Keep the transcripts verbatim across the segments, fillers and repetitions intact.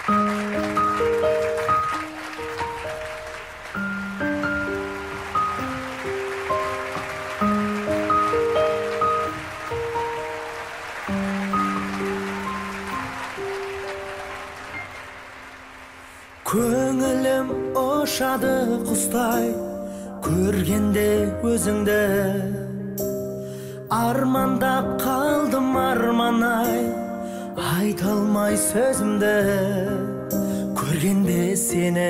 Көңілім ошады құстай, көргенде өзіңді. Армандап қалдым арманай, айта алмай сөзімді. Көргенде сені,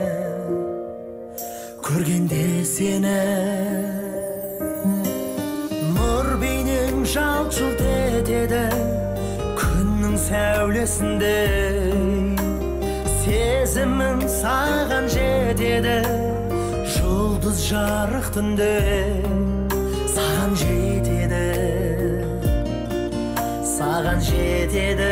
көргенде сені. Нұр бейнең жалт-жұлт етеді, күннің сәулесінде. Сезімім саған жетеді, жұлдыз жарық түнде. Саған жетеді, саған жетеді.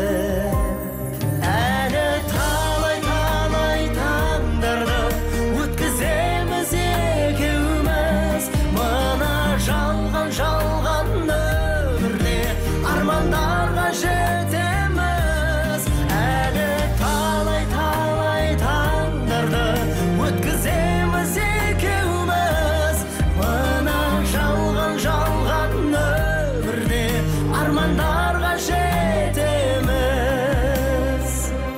Әлі талай-талай таңдарды өткіземіз екеуміз. Мына жалған-жалған өмірде армандарға жетеміз. Әлі талай-талай таңдарды өткіземіз екеуміз. Мына жалған-жалған өмірде армандарға жетеміз.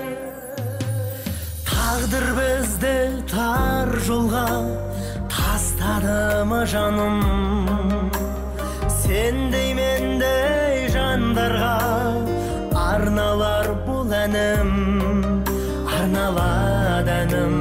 Тағдыр бізді тар жолға тастады ма жаным? Сендей мендей жандарға арналар бұл әнім, арналады әнім,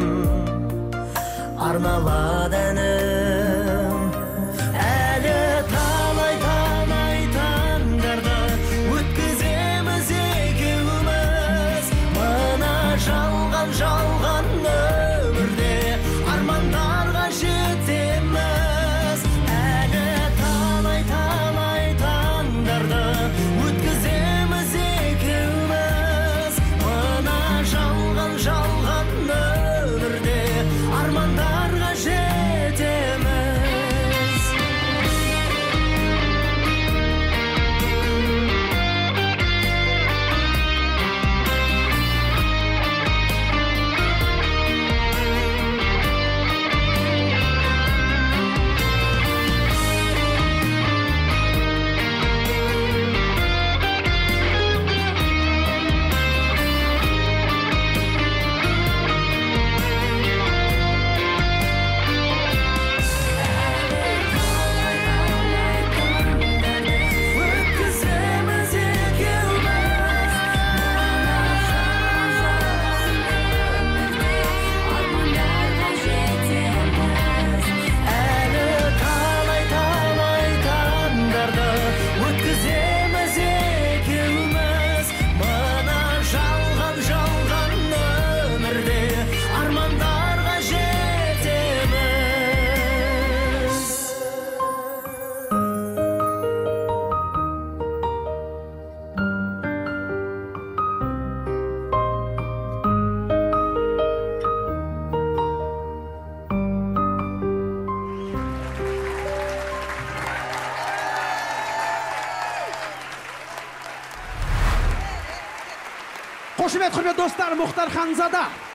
арналады әнім. Әлі талай-талай таңдарды өткіземіз екеуміз. Мына жалған-жалған өмірде армандарға жетеміз. Әлі талай-талай таңдарды өткіземіз екеуміз. Мына жалған-жалған өмірде армандарға жетеміз. Қошемет, құрметті достар, Мұхтар Ханзада.